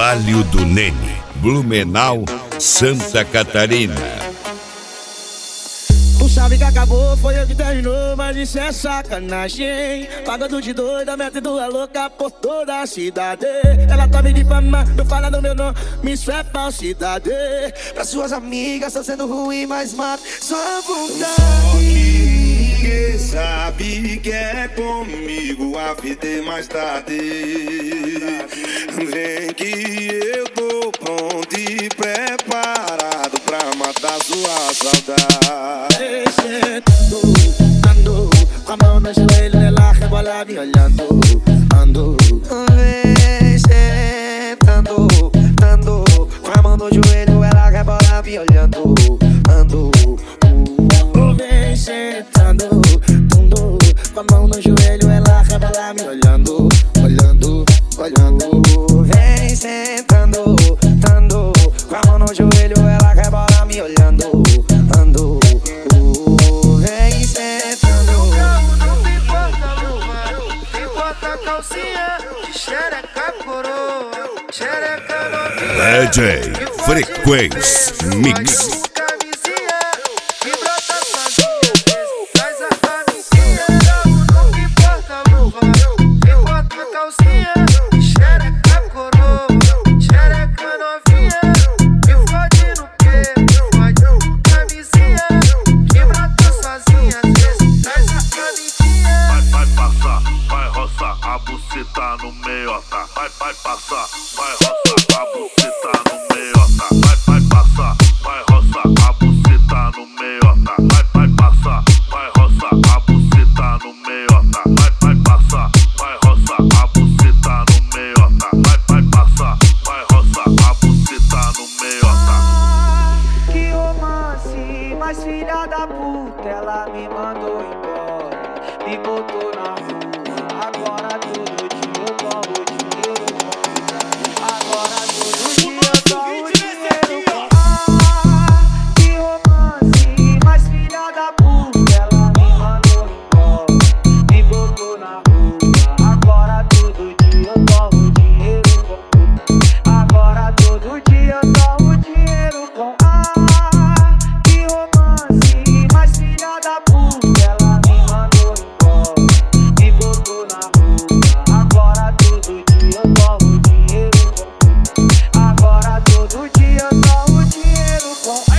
Trabalho do Nene, Blumenau, Santa Catarina. Tu sabe que acabou, foi eu que terminou, mas isso é sacanagem. Pagando de doida, metendo a louca por toda a cidade. Ela tá me difamando, falando meu nome, isso é falsidade. Pra suas amigas tá sendo ruim, mas mata sua vontade. Ninguém sabe que é comigo, a vida é mais tarde. Vem que eu tô pronto e preparado pra matar sua saudade. Sentando, com a mão no joelho, ela rebola me olhando. Ando, vem sentando, com a mão no joelho, ela rebola me olhando. Ando, vem sentando, com a mão no joelho, ela rebola me olhando. Vem sentando, com a mão no joelho, ela rebola me olhando. Ando, vem sentando. Não pipoca, luva, pipoca a calcinha, de xereca coroa, xereca novinha. DJ Frequência Mix. Camisinha, que brota sozinha, traz a camisinha. Não pipoca, luva, pipoca a calcinha, de xereca coroa, xereca novinha. Me fode no peito, fode camisinha, que brota sozinha, traz a camisinha. Vai passar, vai roçar, a buceta no meiota. Vai passar, vai roçar, a buceta